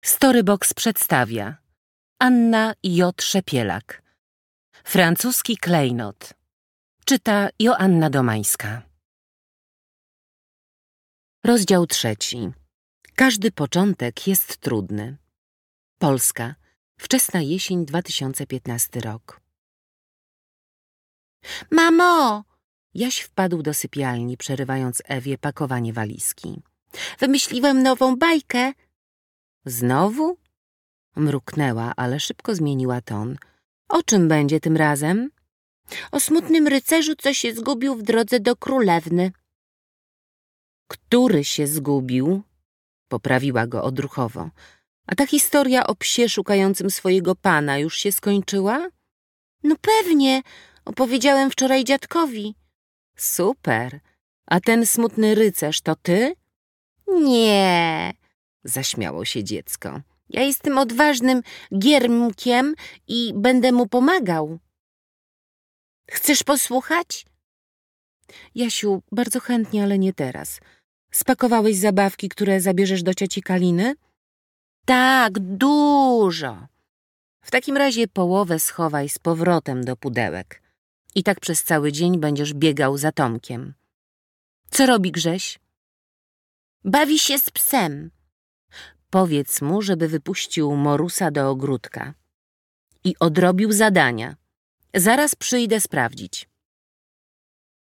Storybox przedstawia Anna J. Szepielak. Francuski klejnot. Czyta Joanna Domańska. Rozdział 3. Każdy początek jest trudny. Polska. Wczesna jesień 2015 rok. Mamo! Jaś wpadł do sypialni, przerywając Ewie pakowanie walizki. Wymyśliłem nową bajkę. Znowu? Mruknęła, ale szybko zmieniła ton. O czym będzie tym razem? O smutnym rycerzu, co się zgubił w drodze do królewny. Który się zgubił? Poprawiła go odruchowo. A ta historia o psie szukającym swojego pana już się skończyła? No pewnie, opowiedziałem wczoraj dziadkowi. Super. A ten smutny rycerz to ty? Nie, zaśmiało się dziecko. Ja jestem odważnym giermkiem i będę mu pomagał. Chcesz posłuchać? Jasiu, bardzo chętnie, ale nie teraz. Spakowałeś zabawki, które zabierzesz do cioci Kaliny? Tak, dużo. W takim razie połowę schowaj z powrotem do pudełek. I tak przez cały dzień będziesz biegał za Tomkiem. Co robi Grześ? Bawi się z psem. Powiedz mu, żeby wypuścił Morusa do ogródka. I odrobił zadania. Zaraz przyjdę sprawdzić.